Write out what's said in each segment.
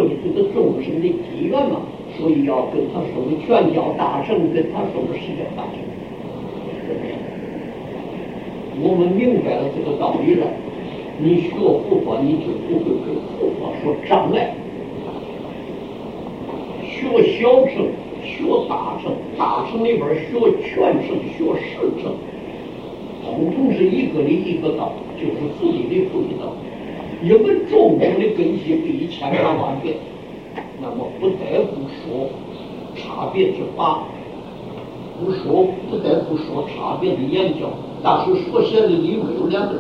的这个众生的机缘嘛，所以要跟他说的全教大乘，跟他说的十教大乘。我们明白了这个道理了，你学佛法你就不会给佛法说障碍。学小乘，学大乘，大乘里边学全乘，学十乘，统统是一个理一个道，就是自己的菩提道。因为众生的根基比千差万别，那么不得不说差别之法，不得不说差别的研究。但是说显的理没有两个理，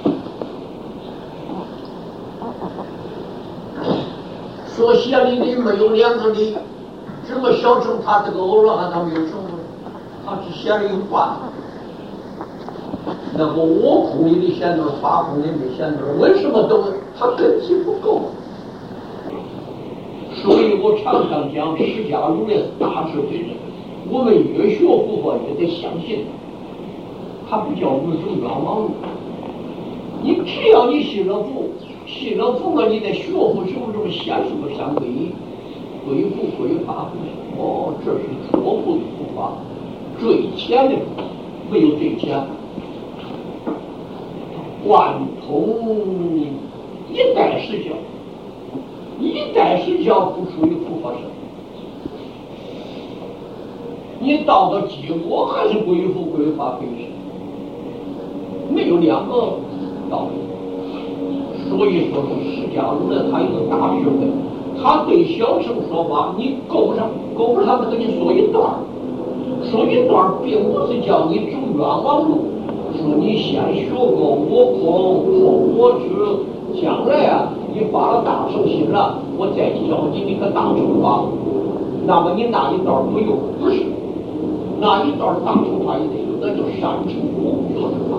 说显的理没有两个理。这么小乘他这个欧罗汉他没有成功，他只显了一半。那么我空里的显多，法空里没显多，为什么都他根基不够？所以我常常讲释迦如来是大智慧人，我们越学佛法越得相信他不叫我们走冤枉路。你只要你信了佛了，你在学佛什么显什么三皈依，归佛归法归这是初步的佛法，最浅的没有最浅，贯通一代十教，一代十教不属于佛法身，你到了结果还是归佛归法归神，没有两个道理。所以说是释迦如来他有个大智慧，他对小乘说法你够不上，他跟你说一段，并不是叫你走冤枉路，说你先学过我空后我知，将来你发了大乘心了，我再教你那个大乘法，那么你那一段不用，不是那一段大乘法也得有，那叫善乘功德法。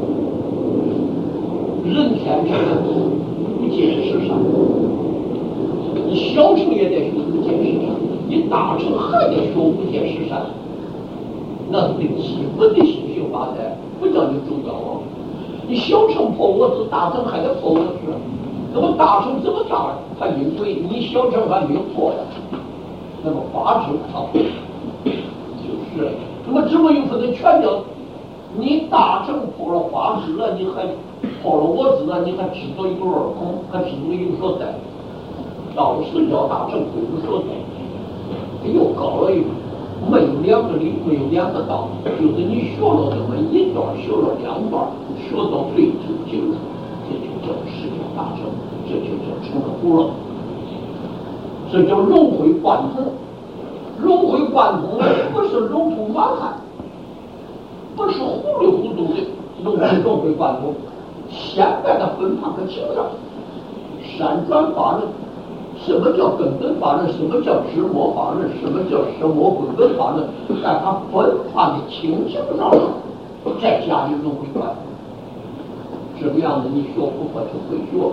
人天成无见识善，你小乘也得学无见识善，你大乘还得学无见识善，那是对基本的修行法才，不叫你走冤枉。你小乘破我执，大乘还得破我执，那么大乘这么大，它因为你小乘还没有破呀，那么法执它就是，那么这么有分的全叫你大乘破了法执了，你还破了我执了，你还执着一个二空，还执着一个所在，到了十教大乘归无所在，又高了一步，没有两个理，没有两个道，就是你学了这么一段，学了两段，学到最究竟，这就叫十教大乘，这就叫成了佛了，这叫融会贯通。融会贯通不是融通满汉，不是糊里糊涂的融会贯通。现在的分法和情上，善转法论，什么叫根本法论？什么叫直摸法论？什么叫实摸根本法论？在它分法的情形上，再加以融会贯通，这个样子你学佛法就会学。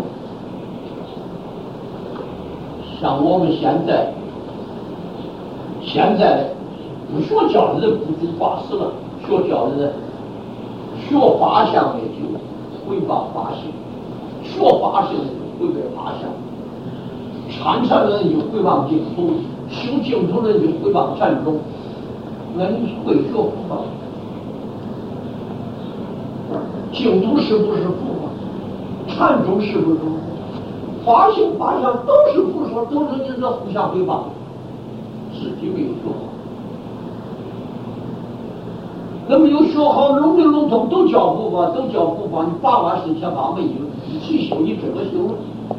像我们现在不学教人不住法师了，学教人学法相的就回报法性，学法性的就回报法相，参禅人就回报净土，修净土人就回报禅宗。那你会学佛法？净土是不是佛法？禅宗是不是佛法？法性法相都是佛说，都是你这互相回报，自己没有学好。那么有学好笼里笼统都教佛法，你8万4千8没有一起修，你怎么修？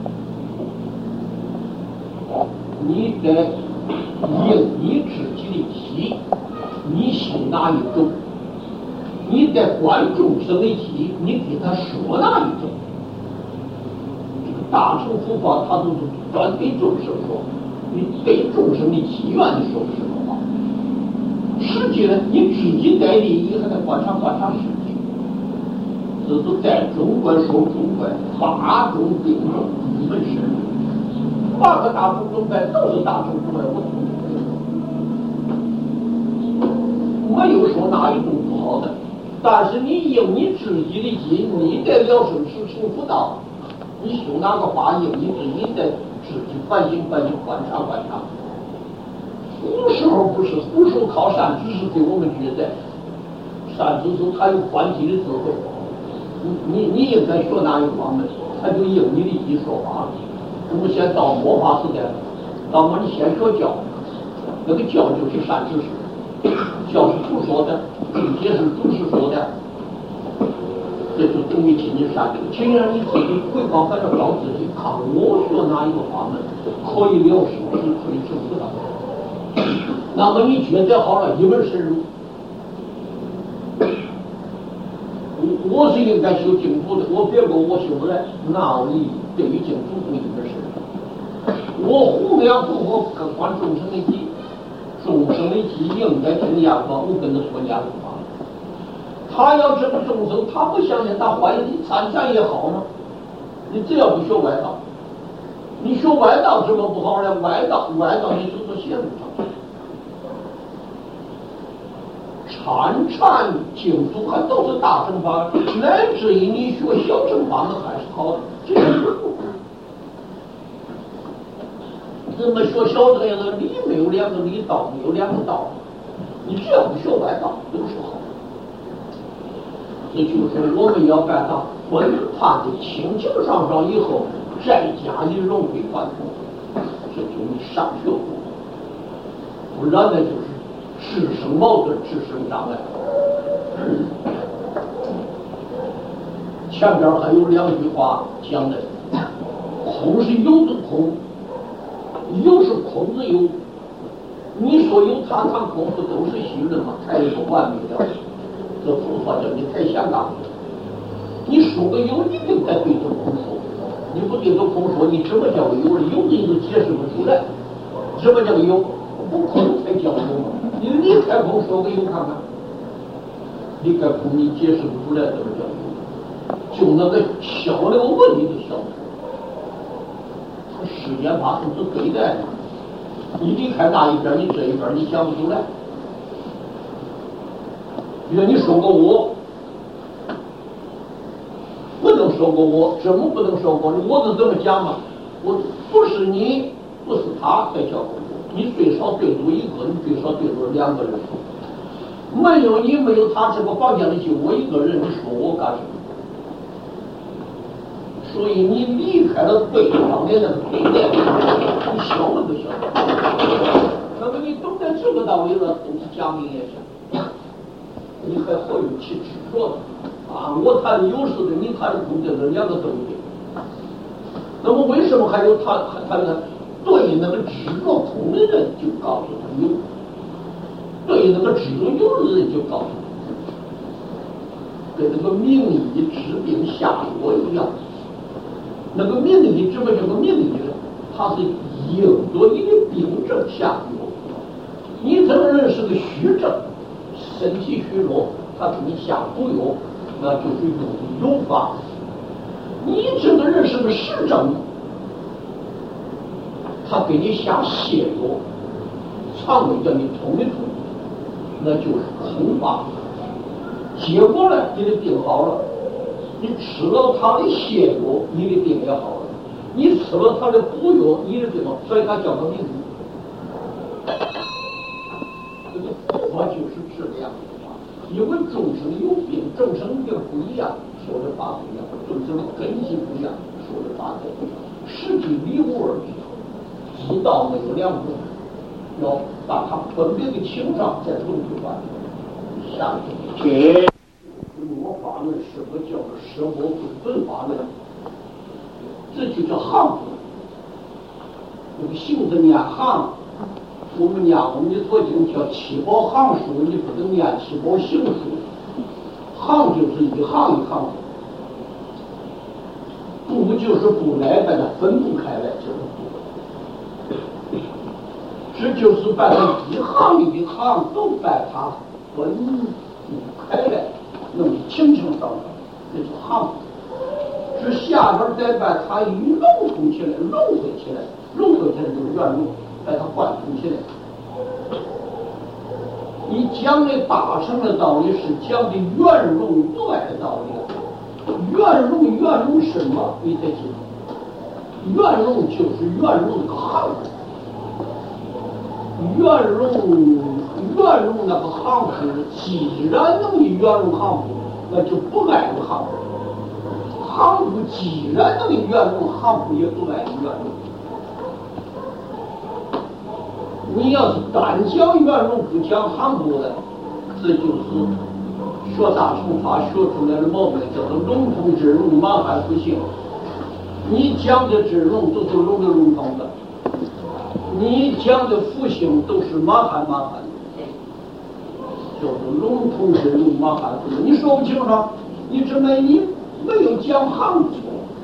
你得应你自己的体，你修哪一种？你得观众生的体，你给他说哪一种？这个大乘佛法它都是专给众生说，你对众生的机缘的说什么话？实际呢，你自己带利益还得观察实际。这都在中观说中观，法中并重，一门深入。8个大乘宗派都是大乘宗派，没有说哪一种不好的。但是你应你自己的心，你得了生死成佛道。你修哪个法应你自己得自己反省反省，观察观察。古时候不是，古时候靠善知识给我们觉得，善知识他有观体的智慧，你应该学哪一个方面，他就应你的意说法。我们现在到末法时代了，到末你先学教，那个教就是善知识，教是主说的，也是主是说的，这就等于亲近善知识。亲让你自己回光返照照自己，看我学哪一个方面可以了事，可以证得到。那么你觉得好了，一门深入。我是应该修净土的，我别说我修不来，那你对于净土不一门深入。我弘扬佛法，观众生的机，众生的机应该听哑巴，我跟他说哑巴。他要这个众生，他不相信他坏的，你参禅也好吗？你只要不学外道，你学外道怎么不好呢？外道你走到邪路上。禅净土还都是大乘法，乃至于你学小乘法那还是好的。这个怎么学小乘的理没有两个理，道没有两个道，你只要不学外道都是好的。这就是我们要把它分判的清清爽爽以后，再加以融会贯通，这就是上学佛，不然呢就是自生矛盾，自生障碍。前边还有两句话讲的，空是有的空，有是空的有。你说有他空不都是虚的吗？太不完美了。这佛法叫你太想当。你说个有，你就该对着空说。你不对着空说，你什么叫个有？有的你都解释不出来。什么叫个有？不空才叫有嘛。你离开空说个有看看，离开空你解释不出来怎么叫有？就那个小那个问题就小了。世间法都是对待的，你离开那一边，你这一边你想不出来。比如你说过我，不能说过我，怎么不能说过？我能这么讲吗？我不是你，不是他才叫过我。你最少对住一个，你最少对住两个人。没有你，没有他，这个房间里就我一个人，你说我干什么？所以你离开了对方的那个对待，你小了不小？那么你懂得这个道理了，都是讲明也行。你还好有其执着的啊！我谈的有事的，你谈的空的，这两个都对。那么为什么还有他呢？对那个执着空的人就告诉他有，对那个执着有的人就告诉他，跟那个名医治病下药一样。那个名医怎么叫个名医呢？他是应着你的病症下药。你这个人是个虚症，身体虚弱，他给你下毒药，那就是用有法。你这个人是个实症，他给你下泻药，肠胃叫你通一通，那就是空法。结果呢，你的病好了，你吃了他的泻药，你的病也好了；你吃了他的补药，你的病好，所以他叫个名医。这个佛法就是这个样子的话，因为众生有病，众生病不一样，说的法不一样，众生的根性不一样，说的法不一样，实际理无二比。知道没有两种，要把它分别的清爽，再融会贯通。下面罗法论什么叫做舍我本法论？这就叫行。那个行字念行，我们的佛经叫七宝行书，你不能念七宝行书。行就是一行一行，不就是不来，把它分不开来就是不。这就是把它一行一行都把它分不开来，弄清清爽爽，这是行。这下边再把它一融通起来，融合起来就是圆融，把它贯通起来。你讲的大乘的道理是讲的圆融对外的道理，圆融什么？你得记住， 圆融就是圆融那个行，圆融那个行是，既然能圆融行部，那就不碍于行部；行部既然能圆融行部，也不碍于圆融。你要是单讲圆融不讲行部的，这就是学大乘法学出来的毛病，叫做笼统之容，满含不行。你讲的之容都是笼统的，你讲的复性都是满含的，叫做笼统之容，满含不行。你说不清楚，你没有讲行部，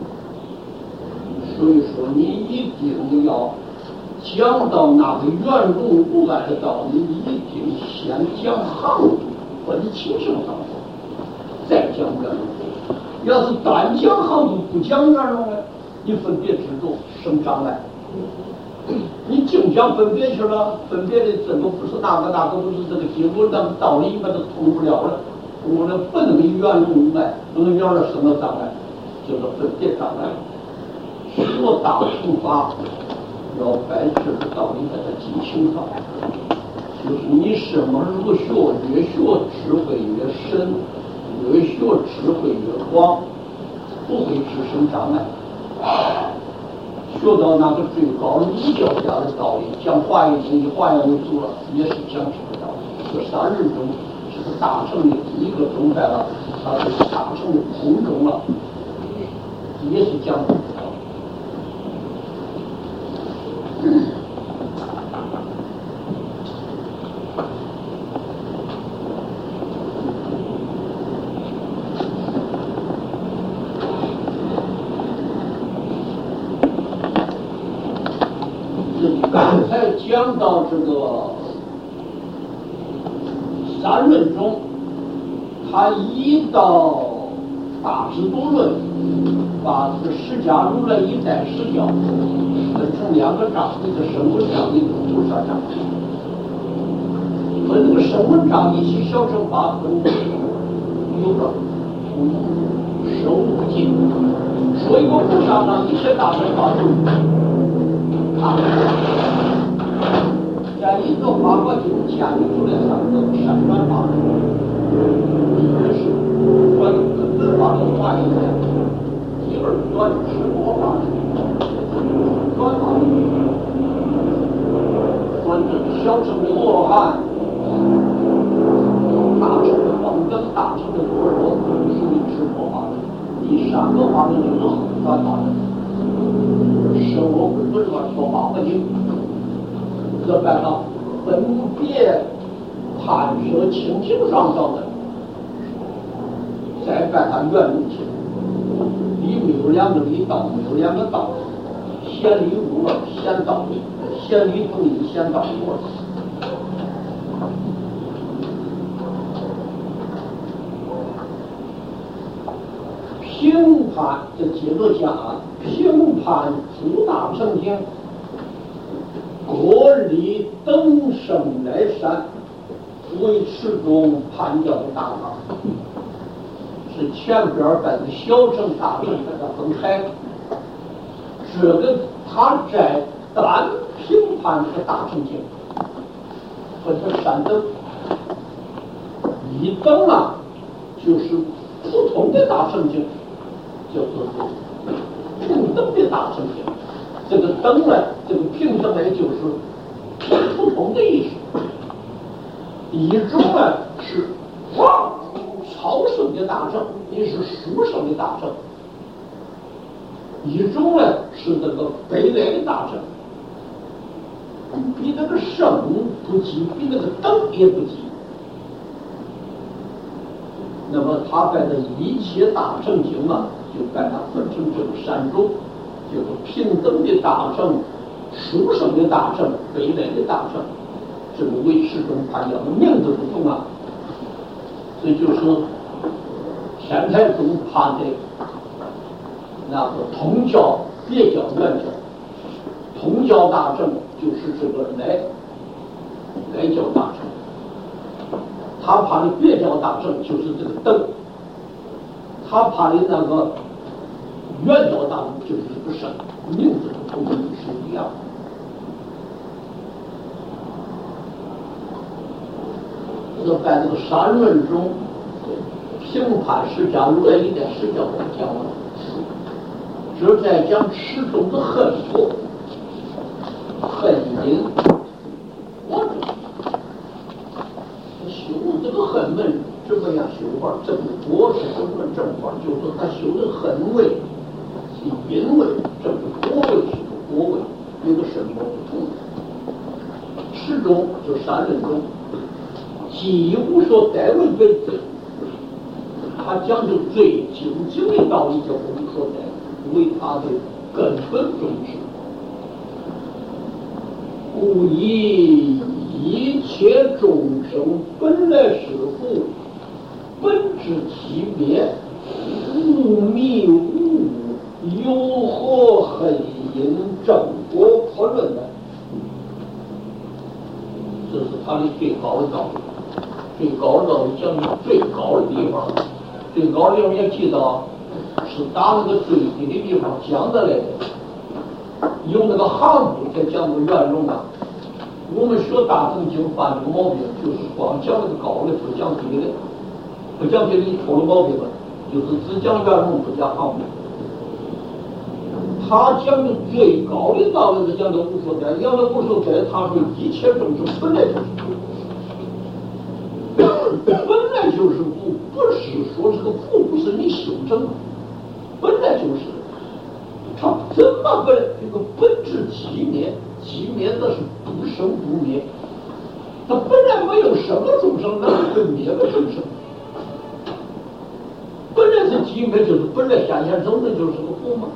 所以说你一定要讲到那个圆融无碍的道理，你一定先讲行部，分清圣道，再讲圆融。要是单讲行部不讲圆融呢，你分别之中生障碍。你净讲分别去了，分别的这个不是那个不是这个经过那个道理，把它通不了了。我们不能圆融无碍，不能圆了什么障碍，就是分别障碍。学大乘法要把这个道理把它记清楚，就是你什么时候学，越学智慧越深，越学智慧越广，不会滋生障碍。学到那个最高理教家的道理，讲华严经的华严为主了，也是讲这个道理。这三人中是个大乘的第一个宗派了，它是大乘的空中了，也是讲这个道理。刚才讲到这个三论中，他一到大智度论，把这个释迦如来一代释教分成两个章，一个声闻章，一个菩萨章。和这个声闻章一起小乘法分有了手无尽，说一个菩萨章一切大乘法在一个法国经建立出来三个善转法，一是关于根本法的化一点，第二转是魔法，转法转这小乘的罗汉，大乘的方根，大乘的多罗，属于是魔法。第三个法门就是转法门。生活会论了说法不经，这办法分别探索清净上道的，再把它圆融起来。理没有两个理，道没有两个道，显理无了，显道理，显理不理，显道无了。评判，这接着讲啊，评判诸大乘经，各立等生来善，为持中判教的大法，是前边把这小乘大乘把它分开。这个他在单评判这个大乘经，分成三等，一等啊，就是普通的大乘经。叫做平等的大乘经，这个等呢，这个平等呢，就是普通的意思。一种呢是超胜的大乘，也是殊胜的大乘；一种呢是这个卑劣的大乘，比那个圣不及，比那个等也不及。那么他把这一切大乘经啊，就把它分成这个三种，就是平等的大乘、殊胜的大乘、卑劣的大乘。这个为持中判教的名字不同啊，这就是天台宗判的那个通教、别教、原教。通教大乘就是这个来教大乘。他怕的别教大乘就是这个等，他怕的那个原教大乘就是这个圣， 名字的同义是一样的。这在这个山论中，评判释迦如来一点释迦我讲了，这在讲池中的恨果、恨因。我修这个恨门怎么样修法？正果是什么正法？就是他修的恨位是因位，正果位是个果位，有个什么不同？池中就山论中。几乎说代为本尊，他讲究最究竟的道理，叫我们说代为他的根本宗旨。故以一切众生本来是故，本质其灭，无迷无悟，有何恨因正果可论呢？这是他的最高的道理。最高的道理讲的最高的地方，最高的地方也记得是打那个最低的地方讲的来的，用那个行部才讲个圆融啊。我们学大乘经犯这个毛病，就是光讲那个高的，不讲低的，不讲别的偷了毛病了，就是只讲圆融，不讲行部。他讲的最高的道理是讲的无所在，讲的无所在，他说一切众生本来就是苦。本来就是苦，不是说这个苦不是你修正，本来就是。他怎么个这个本质寂灭？寂灭的是不生不灭。他本来没有什么众生，那会灭个众生。本来是寂灭，就是本来显现生的就是个苦嘛。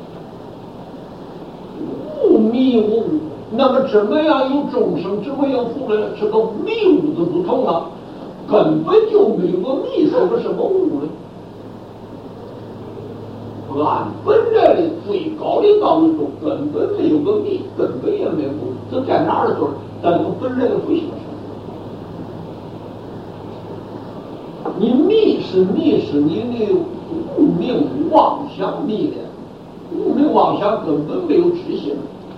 无迷无悟，那么怎么样有众生，怎么样苦呢？这个迷悟的不同啊。根本就没有个迷，说个什么悟呢？按本来的最高的道理说，根本没有个迷，根本也没有悟。这在哪儿说？在这个本来的不行上。你迷是你的无名妄想迷的，无名妄想根本没有知性。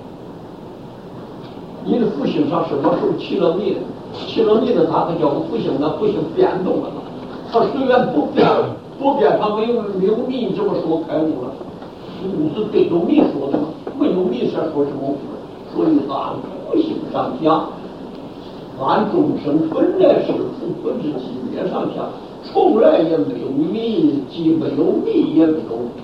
你的福性上什么时候起了迷呢？起了迷的他叫个福性，那福性变动了，他虽然不变，他没有迷，这么说开悟了。悟是对着迷说的嘛，没有迷才说什么悟？所以按福性上讲，按众生本来是福本质级别上讲，从来也没有迷，既没有迷也没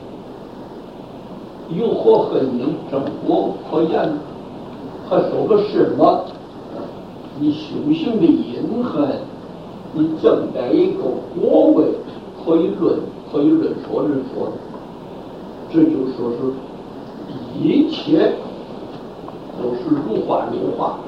有，有何恨因正果可言？还说个什么？你修行的因恨，你正在一个果位，可以论说人说的，这就说是一切都是如幻如化。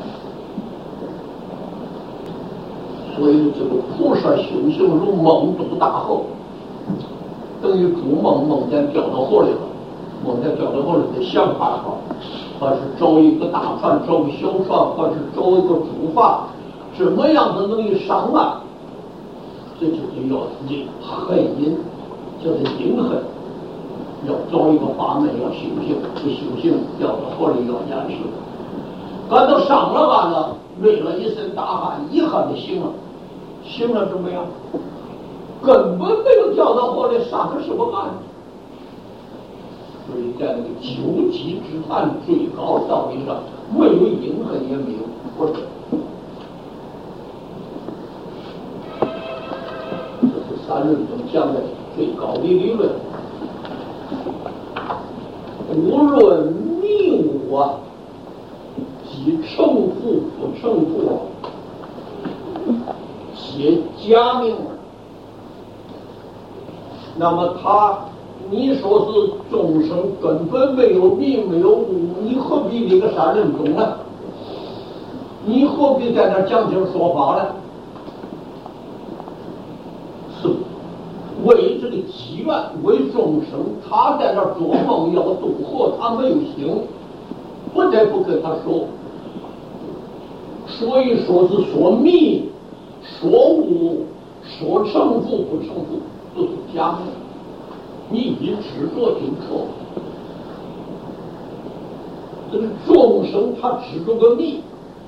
所以这个菩萨修行如梦渡大河，等于筑梦前掉到河里了，梦前掉到河里得想法好。或是找一个大船，找个小船，或是找一个竹筏，怎么样都能上岸。这就是要因恨因，就是因恨，要找一个法门，要修行，不修行掉到河里要淹死。赶到上了岸了，累了一身大汗，遗憾的醒了怎么样？根本没有掉到河里，上个什么岸？所以在那个究极之谈最高道理上，没有因恨也没有果证。这是三论中讲的最高的理论。无论迷悟啊，即成佛不成佛，皆假名。那么你说是众生根本没有迷没有悟，你何必这个三人宗呢？你何必在那讲经说法呢？是为这个机缘，为众生，他在那做梦要渡河，他没有行，不得不跟他说。所以说是说迷、说悟、说成佛不成佛，都是假的。你一执着就错， 这个众生他知着个密，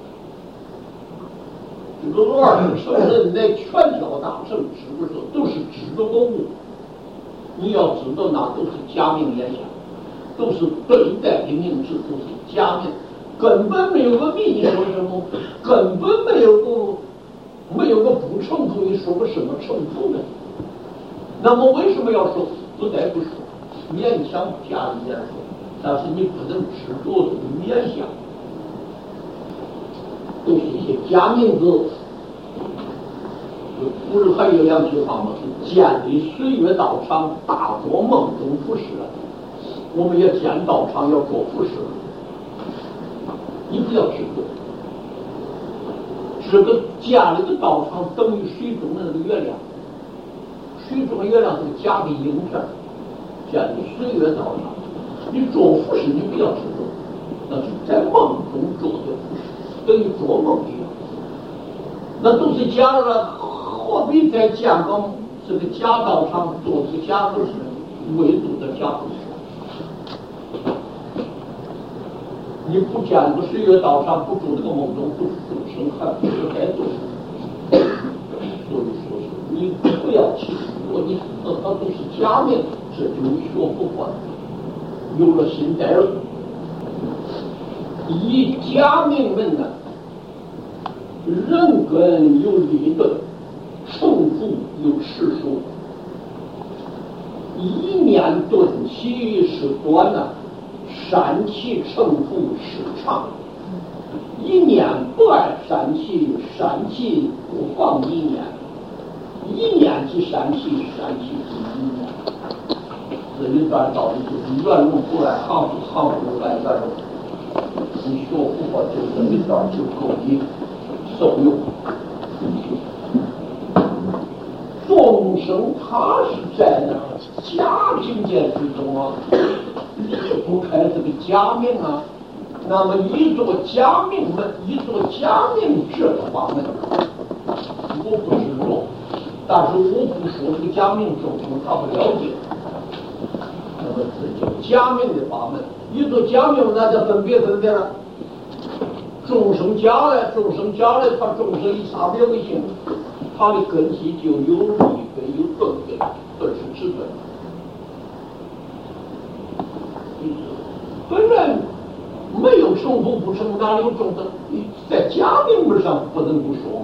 这个二乘人乃全教大乘，知不知都是知着个物。你要知道，那都是假名言相，都是对待的名字，都是假名，根本没有个密。你说什么？根本没有个不成负，你说个什么成负呢？那么为什么要说不得不说？勉强加一点说，但是你不能执着的勉强，都是一些假名字。不是还有两句话吗？是见的岁月道场，大做梦中服饰。我们也见道场要做服饰，你不要执着。这个见了个道场等于水中的那个月亮，水中的月亮是个假的影片。见的岁月道场，你做服饰你不要执着，那是在梦中做的服饰，等于做梦一样，那都是假的。何必在见个这个假道场做这个假服饰，唯独的假服饰？你不见个岁月道场，不住这个梦中不是众生，还不是该做。所以说是你不要去说你它都是假名，这就学不惯。有了心得了，以假名论呢，人根有理论。胜负有世数，一念顿起是短呐，善气胜负是长。一念不爱善气，善气不放一念，一念即善气，善气即一念。这一段道理就是圆融不爱行不行不爱圆融。你学佛法就这一段就够你受用。众生他是在那假境界之中啊，离不开这个假名啊。那么一做假名门，一做假名这方面，我不知道，但是我不说这个假名众生他不了解。那么这叫假名的法门，一做假名，那就分别了。众生假来，他众生以差别为性。它的根基就有利根，有钝根，顿是直根。本来没有成负不成，哪里有众生？你在假名上不能不说嘛。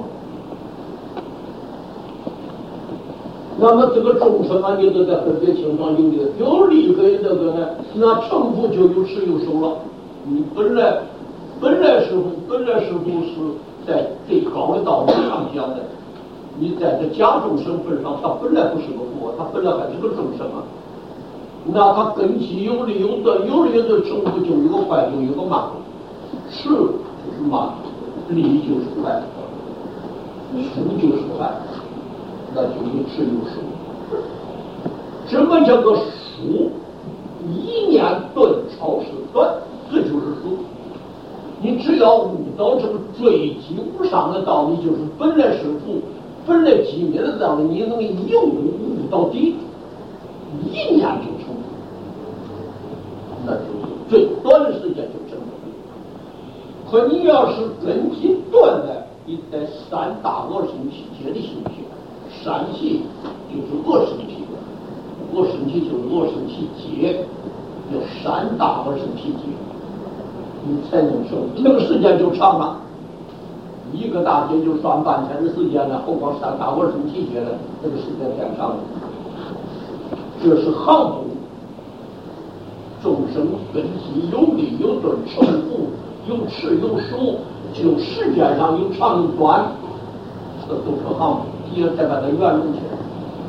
那么这个众生啊，你都在分别情况有利根这个呢，那成负就有始有终了。你本来师傅是在最高的道理上讲的。你在这假众生份上，他本来不是个佛，他本来还是个众生啊。那他根基有利有断，成负就有个快，就有个慢。是就是慢，利就是快，疏就是快，那就有迟有疏。什么叫做疏？一念顿超是断，这就是疏。你只要悟到这个最基无上的道理，就是本来是福。本来机灭的道理，你能一悟到底，一念就成佛，那就是最短的时间就成佛。可你要是根基断了，你在三大恶生气界的心气，善气就是恶生气，恶生气就是恶生气界，叫三大恶生气界，你才能受，那个时间就长了。一个大劫就算半天的时间了，何况三大恶生气界了，这个时间太长了。这是行部众生根基有利有钝，成负有迟有疏，就时间上有长有短，这都是行部。你要再把它圆融起来，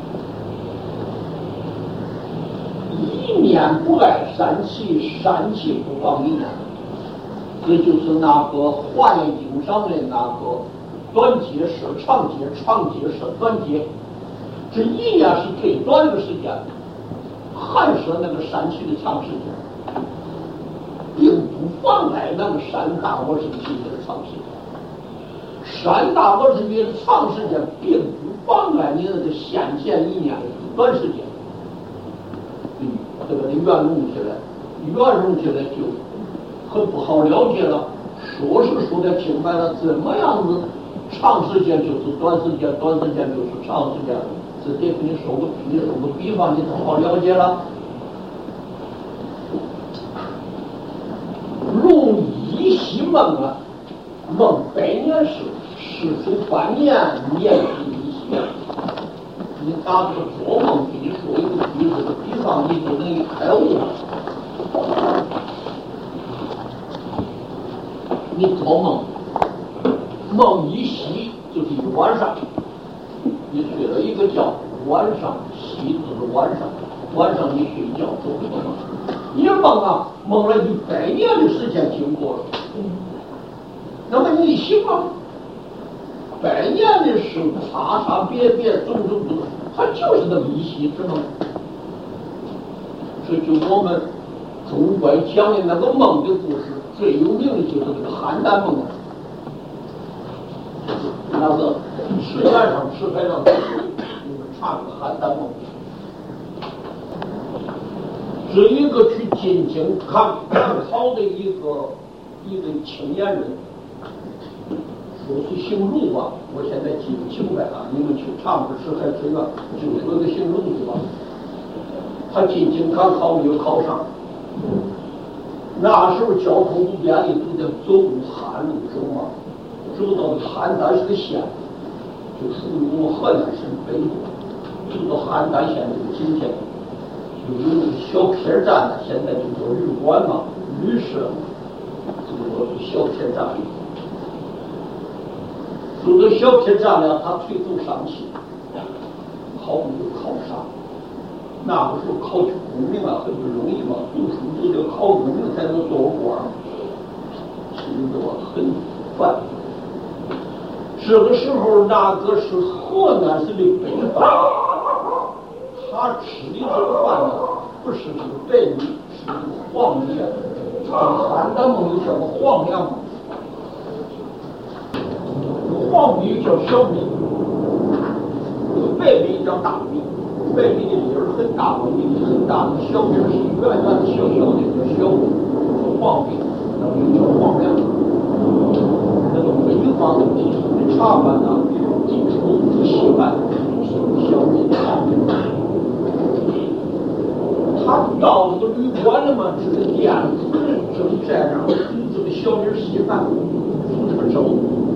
一念不爱善气，善气不放一念。这就是那个华严经上的那个短劫是长劫，长劫是短劫。这一年是最短的时间，还是那个山区的长时间，并不妨碍那个山大恶生气的长时间。山大恶生气的长时间，并不妨碍你那个现前一年的短时间。这个你圆融起来，就很不好了解了。说是说的明白了，怎么样子长时间就是短时间，短时间就是长时间，直接给你说个比方，你就好了解了。如一夕梦啊，梦百年时，世出万年，年比一夕。你打这个做梦，给你说一个句子的比方，你就能开悟了。你做梦，梦一夕就是一晚上，你睡了一个觉，晚上夕就是晚上，晚上你睡觉做一个梦，你梦啊，梦了100年的时间经过了，那么你一醒啊，100年的事差差别别，种种，它就是那么一夕之梦。这就我们中国讲的那个梦的故事，最有名的就是这个邯郸梦，那个石岩上石牌上唱个邯郸梦。是一个去进京赶考的一个青年人，说是姓陆吧，我现在记不清白了，你们去查不是还这个就说个姓陆的吧。他进京赶考没有考上，那时候交通不便利，都得走路旱路走嘛，走到邯郸是个县，就属于我们河南省北部，走到邯郸县这个今天就有那个小片站呢，现在就叫旅馆嘛，旅社，这个小片站。走到小片站了，他垂头丧气，考没有考上。那个时候考取功名啊，很不容易嘛，读书就得考功名才能做官，心里头很烦。这个时候，那个是河南省的北方，他吃的这个饭呢，不是这个白米，是这个黄米。邯郸梦又叫个黄粱梦，黄米叫小米，白米叫大米。白米的粒儿很大，米很大，小米是圆圆小小的，叫小米，黄米，那就叫黄粱。那个北方的地方的茶饭呢，比如地处西饭，小米黄米。他到这个旅馆了嘛，这个店主人正在那煮这个小米稀饭，煮这个粥。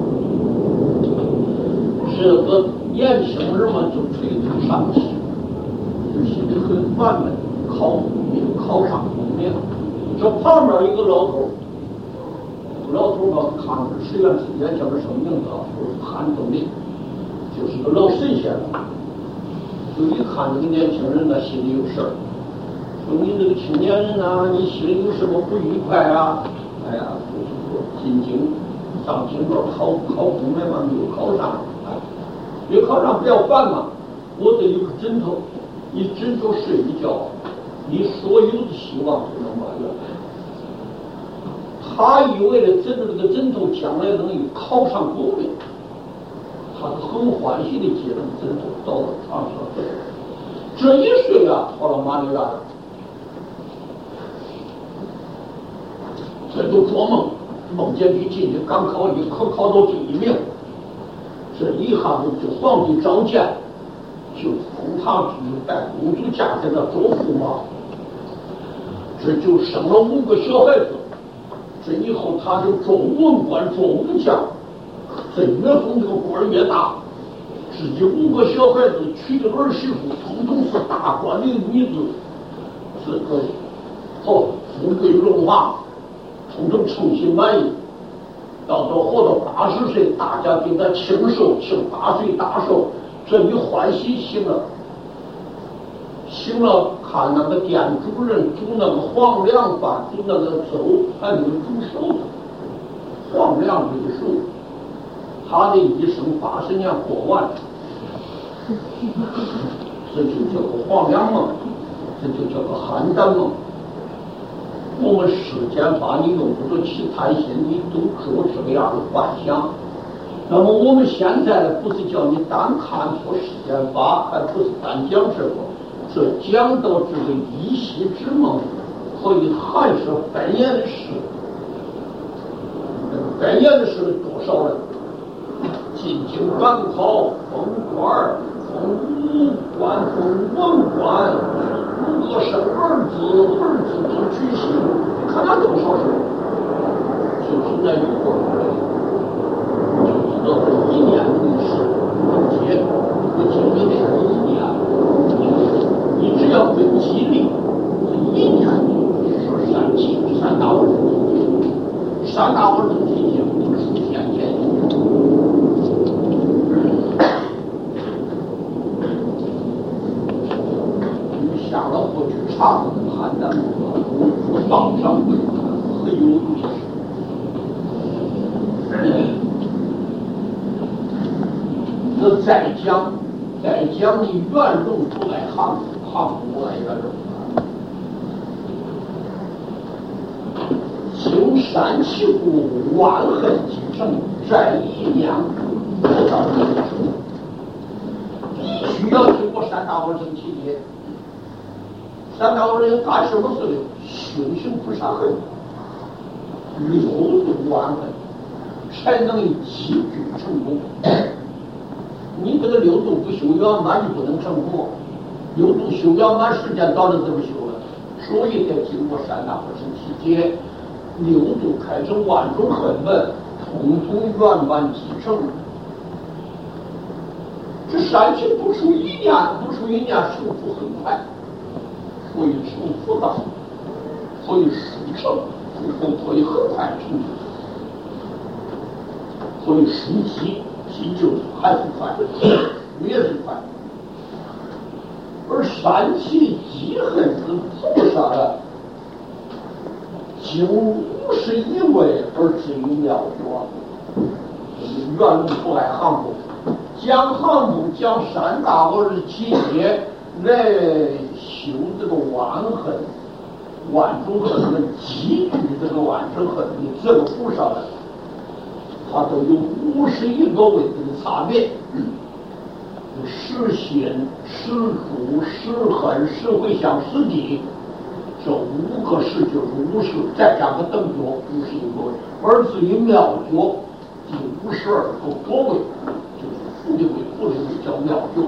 这个年轻人嘛，就垂头丧气。心里很烦闷，没有考上功名。这旁边一个老头，老头吧，看着实验室也叫个什么名字啊？说是韩宗林，就是个老神仙了。就一看这个年轻人呢，心里有事儿，说你这个青年人啊，你心里有什么不愉快啊？哎呀，就是说进京上京考功名嘛，没有考上，没考上不要烦嘛，我这有个枕头。你枕头睡一觉，你所有的希望都能满了。他以为了枕着这个枕头将来能有考上功名，他是很欢喜的接着枕头到了床上睡。这一睡啊，到了马里亚了，这就做梦，梦见去进去刚考一考到第1名，这一下子就皇帝召见。就封他拜公主嫁给了周驸马，这就生了5个小孩子。这以后他就做文官，做武将，这越封这个官越大。自己5个小孩子娶的儿媳妇，统统是大官的女子，这个富贵荣华，统统称心满意。到时候活到80岁，大家给他庆寿，庆8岁大寿。这一欢喜醒了，看那个店主人煮那个黄粱饭，煮那个粥，还没有煮熟的，黄粱没熟，他的一生80年过完，这就叫个黄粱梦，这就叫个邯郸梦。我们世间法，你用不着去贪心，你都做这个样的幻想。那么我们现在呢，不是叫你单看破世间法，还不是单讲这个，这讲到这个一夕之梦，可以含摄100年的事， 在年的时候多少人进京赶考，封官、封武官、封文官，我生儿子都举行，你看他多少人？就是那一会儿，就是那1年的历史，我经历的是1年，你只要跟吉林1年是3大文3大文体系不出现前。你下了火去查看的网上会很有历史。那再讲你袁荣出来汉武来袁荣。经山起户，万恨继承，在1年不到1年，必须要经过3大文圣期间。3大文圣干什么事呢？修行不杀恨，6度万恨，才能积聚成功。你这个6度不修圆满，你不能成功。6度修圆满，时间到了怎么修了？所以得经过3大文圣期间。6度开成万种恨门，统统圆满继承。这山情不出1年，成佛很快，所以成佛道，所以速成，所以很快成就，所以书记就是还是快，也是快。而山气积恨是菩萨的。经51位而至于妙觉，袁龙出来航母，讲航母讲3大文期间来修这个万恨，万种恨门，积聚这个万种恨的这个菩萨的，他都有51个位置的差别，实心、实主、实恨、实回向、实地。这5个事就是50，再加个等觉51个位，而至于妙觉第52个果位，就是福的位叫妙觉。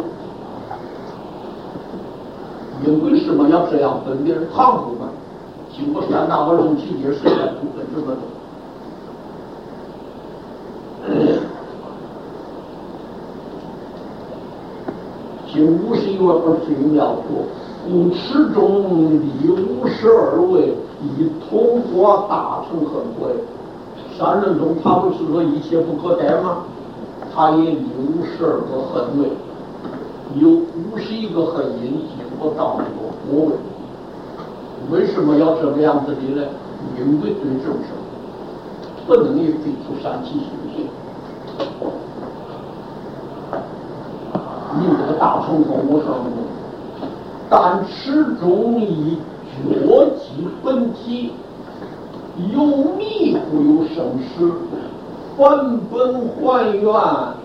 因为什么要这样分别？唐部门经过3大文圣期间，谁来不分这么多？经51位而至于妙觉。故池中立52位，以通过大乘恨会。3人中，他不是说一切不可得吗？他也立52个恨位，有51个恨因经过到那个果位。为什么要这个样子的呢？因为对众生不能以废除3气修行。你这个大乘风我说但始终以觉即本体，有迷糊有生死，返本还原，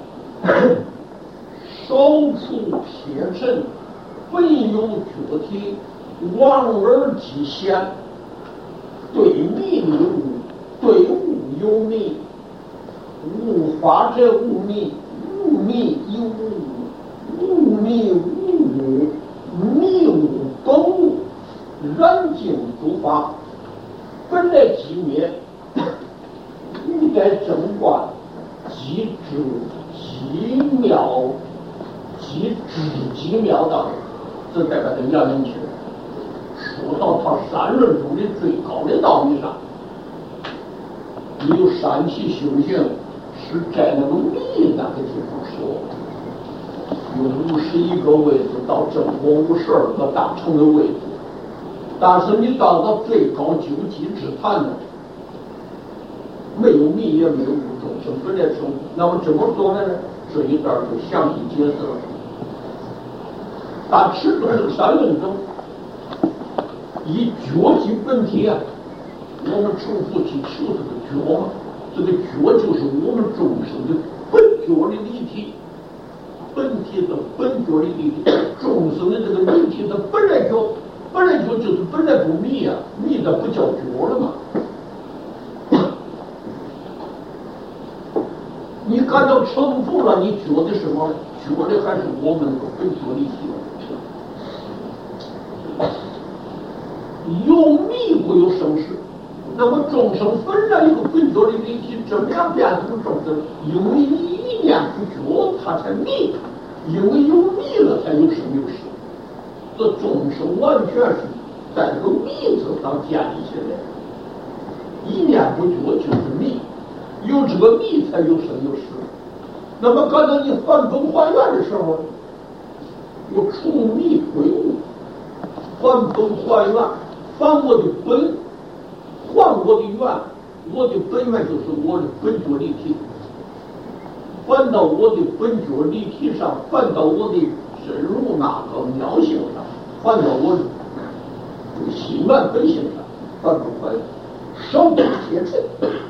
手处撇尘，本有觉体，望而即现，对迷有悟，对悟有迷，悟法者悟迷，悟迷有悟，悟迷无悟。迷悟本悟，染净诸法，本来即灭，欲盖正观，即知极妙，即知极妙道。这在这个讲进去。说到他3人中的最高的道理上，你有3气修行，是在那个迷那个地方说。有51个位置到正果52个大乘的位置，但是你到了最高究极之谈呢，没有迷也没有悟，众生本来成。那么怎么说呢？这一段就详细解释了。但始终是3人中，以觉即本体啊，我们重复去求这个觉嘛，这个觉就是我们众生的本觉的离体。本体的本觉的离体，众生的这个离体的本来就是本来不迷啊，迷的不叫觉了嘛。 你感到成佛了，你觉得什么？觉得还是我们的本觉立体。有迷会有生死，那么众生本来有个本觉的立体，怎么样变成众生？因为你一念不觉，它才迷；因为有迷了，才有生有死。这众生完全是在这个迷字上建立起来的，一念不觉就是迷，有这个迷才有生有死。那么刚才你返本还原的时候，我除迷归悟，返本还原，返我的本，还我的原，我的本源就是我的本觉立体，返到我的本觉立体上，返到我的真如那个妙性上，返到我的心源本性上，返本还原，少不贴尘。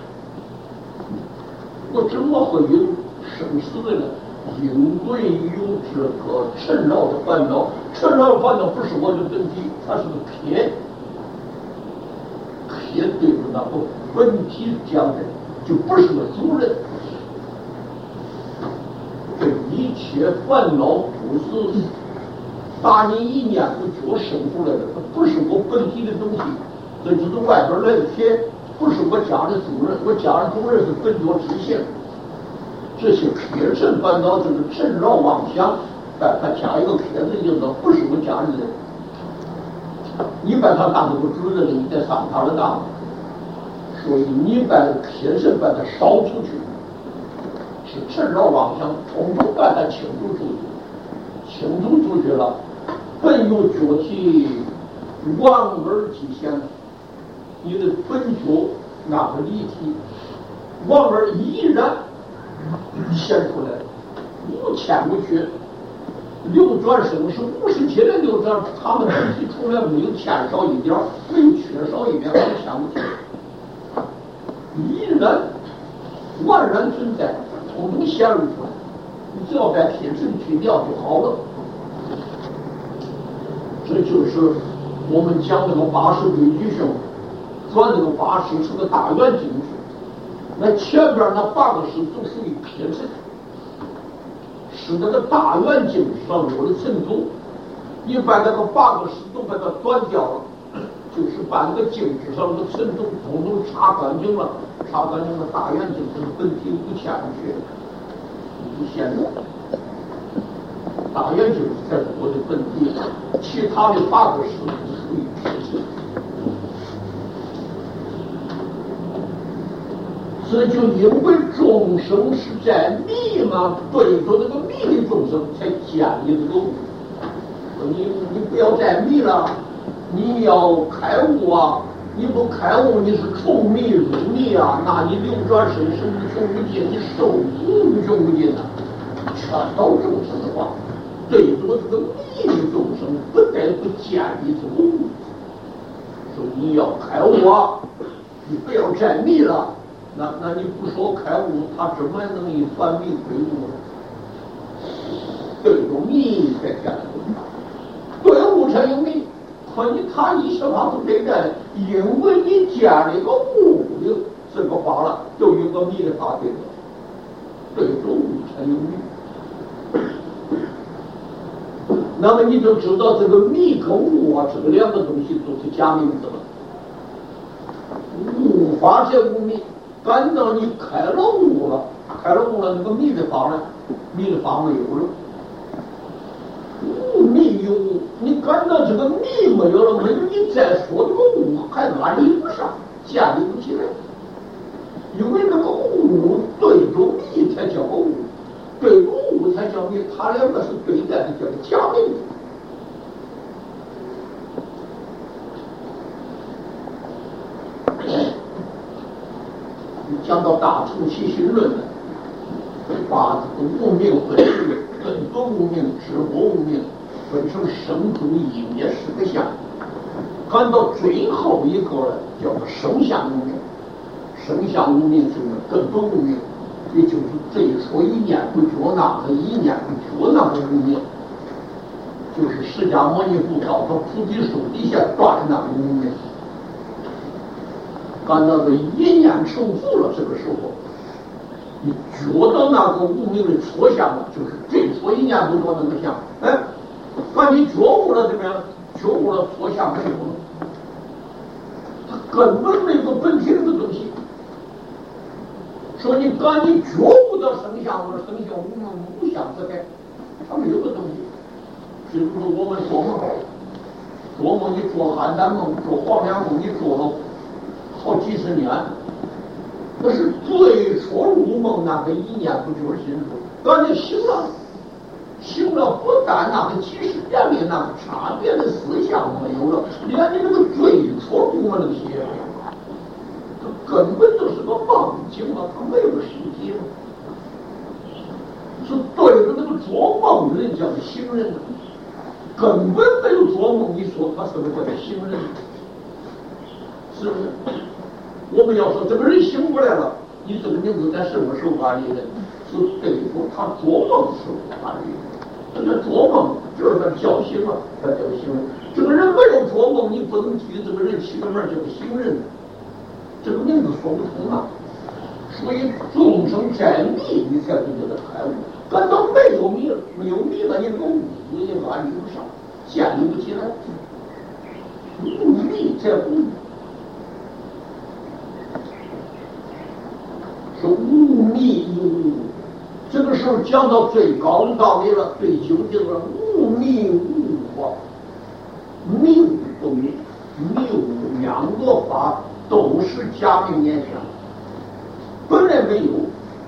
我怎么会有生死的呢？因为有这个尘劳的烦恼，尘劳的烦恼不是我的本体，它是个撇，撇对不那个本体讲的，就不是个主人。这一切烦恼不是打你一念不觉生出来的，它不是我本体的东西，这就是外边来的撇，不是我家的主人，我家的主人是本觉之性。这些撇尘烦恼，这个尘劳妄想，把它加一个撇字，就是说不是我家人。你把他当做主人了，你在上他的当，所以你把撇尘把它烧出去，是尘劳妄想，统统把它清除出去，清除出去了，本有觉体，望而即现，你的本觉那个立体，望而依然显出来，无牵过去，流转生是57的流转，他们本体从来没有欠少一点，没有缺少一点，没有牵过去，依然完然存在，统统显露出来。你只要把铁尘去掉就好了。这就是我们讲这个80规矩性，转这个80是个大圆镜式。那前边那8个式都属于撇尘，是那个大圆镜上落的尘土。你把那个8个式都把它断掉了，就是把那个镜子上的尘土统统擦干净了，擦干净了，大圆镜是本体不欠缺，不显露。大圆镜才是我的本体，其他的8个式属于撇尘。这就因为众生是在迷嘛，对着这个迷的众生才建立这个悟。你不要再迷了，你要开悟啊！你不开悟，你是从迷入迷啊！那你流转生死无穷无尽，你受苦无穷无尽啊！劝导众生的话，对着这个迷的众生，不得不建立这个悟。说你要开悟啊！你不要再迷了。那你不说开悟，他怎么能以反迷归悟呢？对着迷才建立对悟才有迷，可你他一切法都对待，因为你建立个悟的这个法了，就有个迷的法对了，对着悟才有迷。那么你就知道这个迷跟悟啊，这个两个东西都是假名字了。悟法才无迷。感到你开了悟了，开了悟了，那个迷的法呢？迷的法没有了，悟迷有悟，你感到这个迷没有了，没有你再说这个悟还安立不上，建立不起来，因为那个悟对着迷才叫个悟，对着悟才叫迷，他两个是对待的，叫假名。讲到大乘起心论呢，把这个无明分本无明、知我无明分成生住意灭4个相，看到最后一个呢，叫做生相无明。生相无明就是根本无明，也就是这一说一念不觉那个一念不觉那个无明，就是释迦牟尼佛到他菩提树底下断的那个无明。感到这一念成佛了，这个时候你觉得那个无名的初相了，就是这初一年不多那个相，哎，把你觉悟了怎么样？觉悟了初相没有了，他根本没有本体的东西。说你赶紧觉悟到生相，我说生相无能无相之概，他没有个东西。比如说我们做梦，做梦你做邯郸梦，做黄粱梦，你做了好几十年，那是最初入梦那个一念不就是心术，赶紧醒了，醒了不但那个几十年的那个差别的思想没有了，连你那个最初入梦那些。根本就是个梦境嘛，它没有实体嘛，是对着那个做梦人叫行人，根本没有做梦，你说他是不是叫行人？是不是？我们要说这个人醒过来了，你这个名字在什么时候安立的？是对付他做梦时候安立的。这个做梦就是他叫醒了，他叫行人。这个人没有做梦，你不能替这个人起个名叫行人。这个名字说不通啊，所以众生在迷，你才会觉得开悟。感到没有迷了，没有迷了，你这个悟也安立不上，建立不起来。无迷才无。说无迷无悟，这个时候讲到最高的道理了，最究竟了，无迷无悟啊，迷悟不迷，迷悟两个法。都是假名念想，本来没有，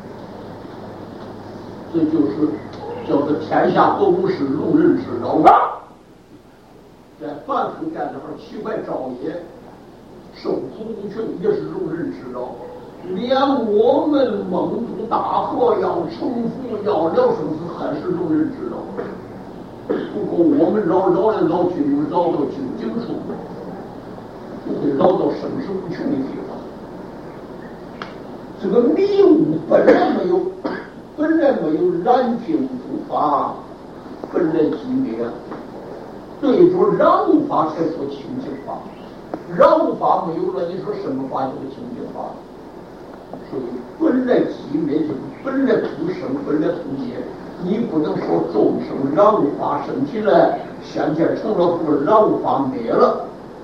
这就是叫做天下都是路人之道啊！在凡夫在那儿奇怪造业，受苦无穷，也是路人之道。连我们蒙古大河要成佛要了生死，还是路人之道。不过我们绕来绕去，绕到究竟处。不会绕到生死无穷的地方。这个迷雾本来没有染净诸法，本来即灭。对着染物法才说清净法，染物法没有了，你说什么法就是清净法？所以本来即灭就是本来不生，本来不灭。你不能说众生染物法升起来，现在成了佛，染物法灭了。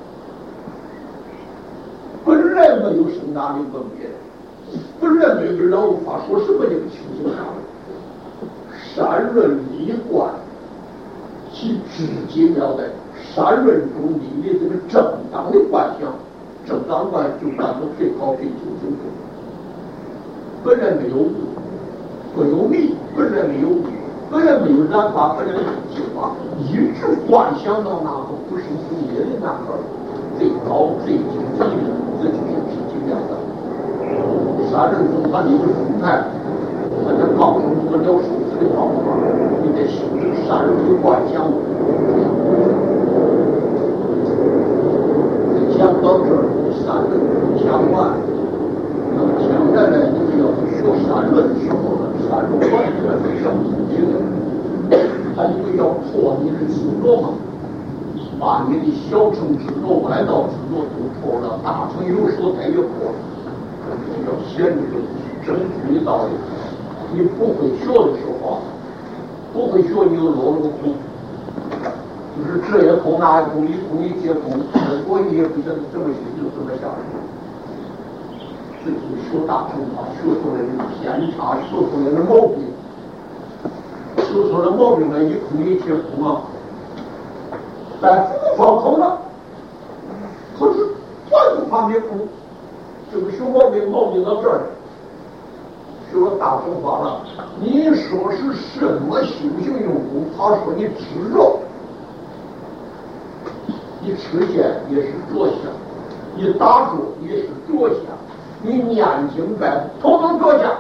本来没有生大的分别，本来没有染物法，说什么这个清净法？善论理观，其至极妙在善论中立的这个正当的观想，正当观就当作最高最究竟的。本来没有物，没有迷，本来没有物，本来没有染法，本来没有净法，一直幻想到那个不生不灭的那个最高最究竟的。这就是至极妙的。善人中他的一个风态，他在告诉这个了生死的方法，你得修这个善人的幻想。讲到这儿，善人讲完，那么将来呢，你就要学善论的时候呢，善论完全是生自己的，他就要破你的自我嘛。把你的小乘之罗、外道之罗都破了，大乘有所他也破了。要显这个真空的道理。你不会学的时候，不会学你就落了个空，就是这也空那也空，一空一皆空，我也不晓得怎么学就这么下去。这就是学大乘法学出来的偏差，学出来的毛病，学出来毛病呢，一空一皆空啊。在佛法空了，可是万物法没空，这个学毛病到这儿，学了大乘法了。你说是什么修行用功？他说你吃肉，你吃咸也是着相，你打坐也是着相，你念经拜统统着相。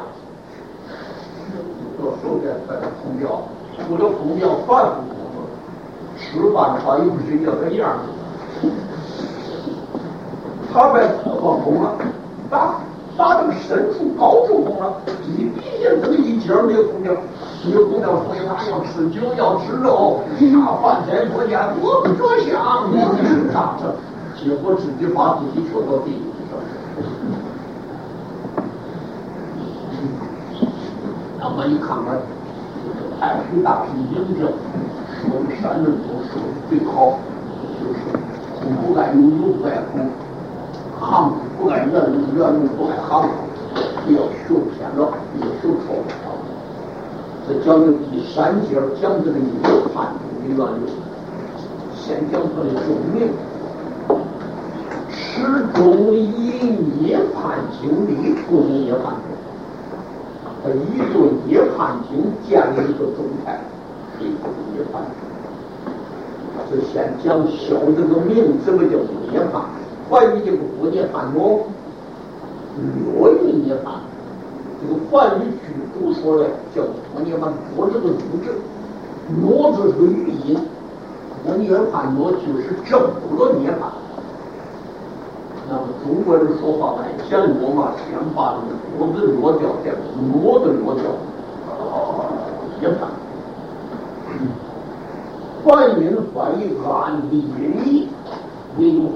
说首先在空调，除了空调反复。吃饭的话又不是一个样子，他把放空了，打这个深处高处空了，你毕竟这个一节没有空调，没有空调说他要吃酒要吃肉，下饭菜国家我不着想，你是咋着？结果自己把自己说到地狱上。 那么你看看，太虚大师嬴政说的3人都说的最好，就是苦不爱忧，忧不爱苦，行不爱怨，怨不爱行，不要学偏了，不要学错了。这讲的第3节讲的这个叶汉中的缘由，先讲他的宗名。始终以叶汉经历故名叶汉中，他以对叶汉经建立一个宗派，是一个叶汉中。就先讲小这个名怎么叫做叶汉，怀疑这个不叶汉中，略云叶汉。这个梵语句读出来叫托涅曼，托这个组织，诺字是个语音，托涅汉诺就是正入了涅槃。那么中国人说话爱讲诺嘛，先把这个托字挪掉，再诺的挪掉，涅槃。梵音翻译按例音译，也有